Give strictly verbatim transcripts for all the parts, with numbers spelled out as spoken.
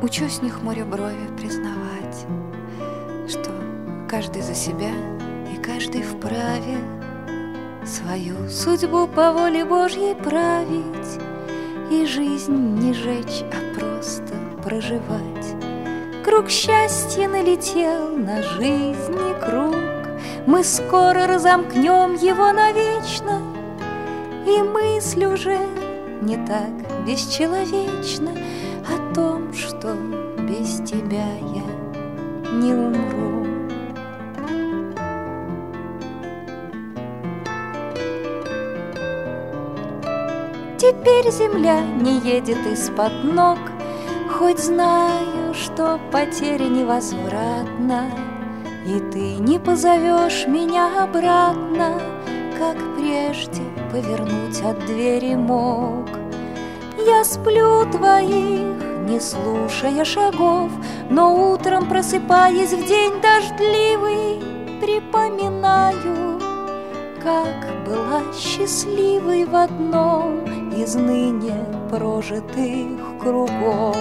Учусь не хмуря брови признавать, что каждый за себя и каждый вправе свою судьбу по воле Божьей править и жизнь не жечь, а просто проживать. Круг счастья налетел на жизни круг, мы скоро разомкнем его навечно, и мысль уже не так бесчеловечна о том, что без тебя я не умру. Теперь земля не едет из-под ног, хоть знаю, что потеря невозвратна, и ты не позовешь меня обратно, как прежде повернуть от двери мог. Я сплю твоих, не слушая шагов, но утром, просыпаясь в день дождливый, припоминаю, как была счастливой в одном из ныне прожитых кругов.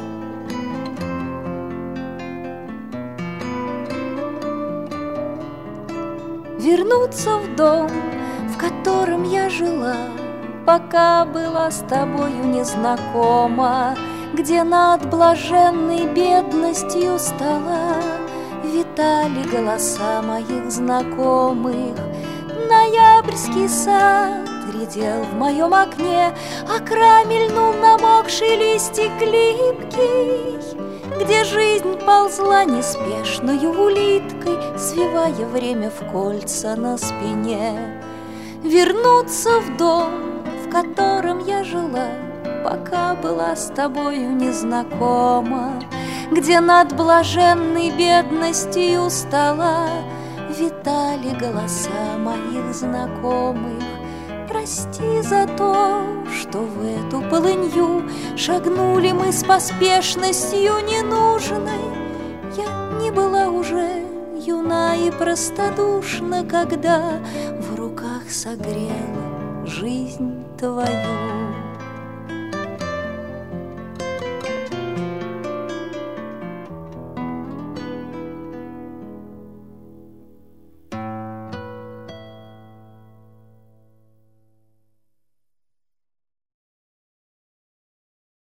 Вернуться в дом, в котором я жила, пока была с тобою незнакома, где над блаженной бедностью стола витали голоса моих знакомых. Ноябрьский сад редел в моем окне, а крамельнул намокший листик липкий, где жизнь ползла неспешною улиткой, свивая время в кольца на спине. Вернуться в дом, в котором я жила, пока была с тобою незнакома, где над блаженной бедностью стола витали голоса моих знакомых. Прости за то, что в эту полынью шагнули мы с поспешностью ненужной. Я не была уже юна и простодушна, когда в руках согрела жизнь твою.